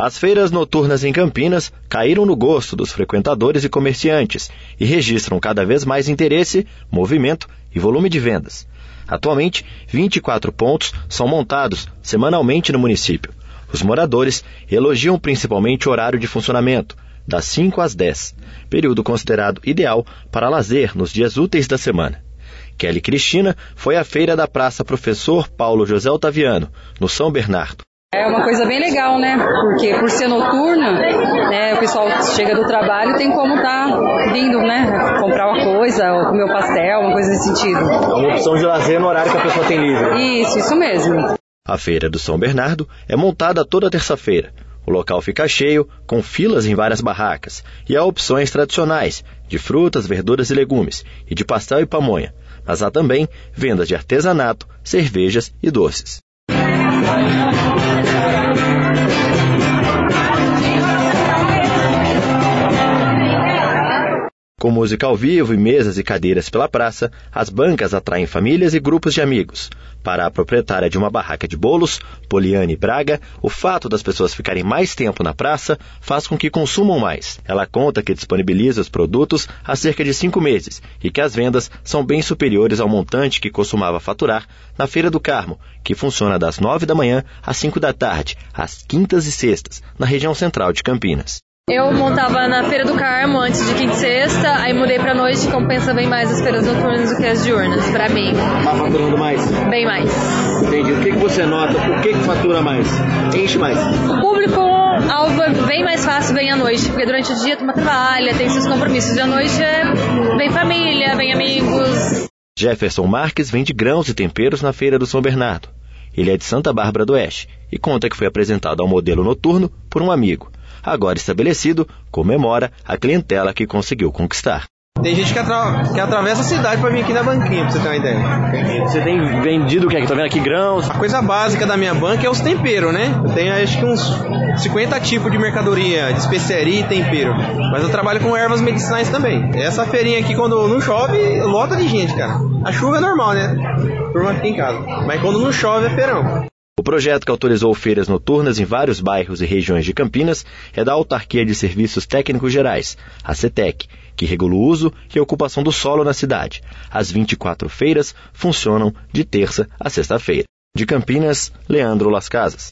As feiras noturnas em Campinas caíram no gosto dos frequentadores e comerciantes e registram cada vez mais interesse, movimento e volume de vendas. Atualmente, 24 pontos são montados semanalmente no município. Os moradores elogiam principalmente o horário de funcionamento, das 5 às 10, período considerado ideal para lazer nos dias úteis da semana. Kelly Cristina foi à feira da Praça Professor Paulo José Otaviano, no São Bernardo. É uma coisa bem legal, né? Porque por ser noturna, né, o pessoal chega do trabalho e tem como vindo, né? Comprar uma coisa, ou comer um pastel, uma coisa nesse sentido. É uma opção de lazer no horário que a pessoa tem livre. Isso mesmo. A feira do São Bernardo é montada toda terça-feira. O local fica cheio, com filas em várias barracas, e há opções tradicionais, de frutas, verduras e legumes, e de pastel e pamonha. Mas há também vendas de artesanato, cervejas e doces. Com música ao vivo e mesas e cadeiras pela praça, as bancas atraem famílias e grupos de amigos. Para a proprietária de uma barraca de bolos, Poliane Braga, o fato das pessoas ficarem mais tempo na praça faz com que consumam mais. Ela conta que disponibiliza os produtos há cerca de 5 meses e que as vendas são bem superiores ao montante que costumava faturar na Feira do Carmo, que funciona das 9 da manhã às 5 da tarde, às quintas e sextas, na região central de Campinas. Eu montava na Feira do Carmo antes de quinta e sexta, aí mudei pra noite, compensa bem mais as feiras noturnas do que as diurnas, pra mim. Tá faturando mais? Bem mais. Entendi. O que você nota? Por que fatura mais? Enche mais? O público-alvo é bem mais fácil, vem à noite, porque durante o dia tu trabalha, tem seus compromissos, e à noite vem família, vem amigos. Jefferson Marques vende grãos e temperos na Feira do São Bernardo. Ele é de Santa Bárbara do Oeste e conta que foi apresentado ao modelo noturno por um amigo. Agora estabelecido, comemora a clientela que conseguiu conquistar. Tem gente que atravessa a cidade para vir aqui na banquinha, pra você ter uma ideia. Você tem vendido o que? Tô vendo aqui grãos. A coisa básica da minha banca é os temperos, né? Eu tenho acho que uns 50 tipos de mercadoria, de especiaria e tempero. Mas eu trabalho com ervas medicinais também. Essa feirinha aqui, quando não chove, lota de gente, cara. A chuva é normal, né? Turma fica em casa. Mas quando não chove, é feirão. O projeto que autorizou feiras noturnas em vários bairros e regiões de Campinas é da Autarquia de Serviços Técnicos Gerais, a CETEC, que regula o uso e a ocupação do solo na cidade. As 24 feiras funcionam de terça a sexta-feira. De Campinas, Leandro Las Casas.